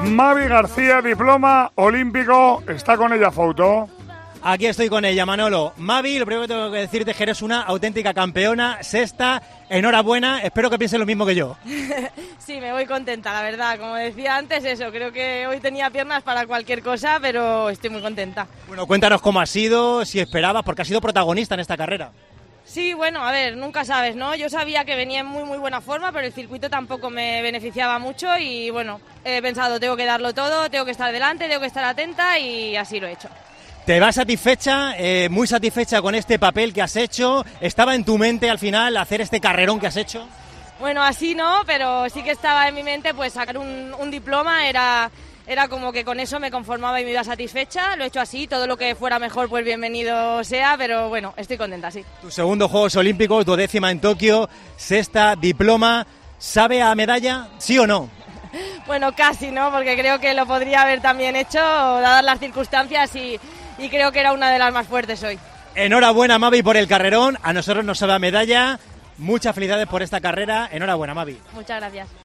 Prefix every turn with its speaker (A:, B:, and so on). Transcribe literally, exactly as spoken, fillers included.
A: Mavi García, diploma olímpico, está con ella foto.
B: Aquí estoy con ella, Manolo. Mavi, lo primero que tengo que decirte es que eres una auténtica campeona, sexta, enhorabuena, espero que pienses lo mismo que yo.
C: Sí, me voy contenta, la verdad. Como decía antes, eso, creo que hoy tenía piernas para cualquier cosa, pero estoy muy contenta.
B: Bueno, cuéntanos cómo ha sido, si esperabas, porque has sido protagonista en esta carrera.
C: Sí, bueno, a ver, nunca sabes, ¿no? Yo sabía que venía en muy, muy buena forma, pero el circuito tampoco me beneficiaba mucho y, bueno, he pensado, tengo que darlo todo, tengo que estar delante, tengo que estar atenta y así lo he hecho.
B: ¿Te vas satisfecha, eh, muy satisfecha con este papel que has hecho? ¿Estaba en tu mente al final hacer este carrerón que has hecho?
C: Bueno, así no, pero sí que estaba en mi mente, pues sacar un, un diploma era... Era como que con eso me conformaba y me iba satisfecha, lo he hecho así, todo lo que fuera mejor pues bienvenido sea, pero bueno, estoy contenta, sí.
B: Tu segundo Juegos Olímpicos, duodécima en Tokio, sexta, diploma, ¿sabe a medalla, sí o no?
C: Bueno, casi, ¿no? Porque creo que lo podría haber también hecho, dadas las circunstancias, y, y creo que era una de las más fuertes hoy.
B: Enhorabuena, Mavi, por el carrerón, a nosotros nos sabe a medalla, muchas felicidades por esta carrera, enhorabuena, Mavi.
C: Muchas gracias.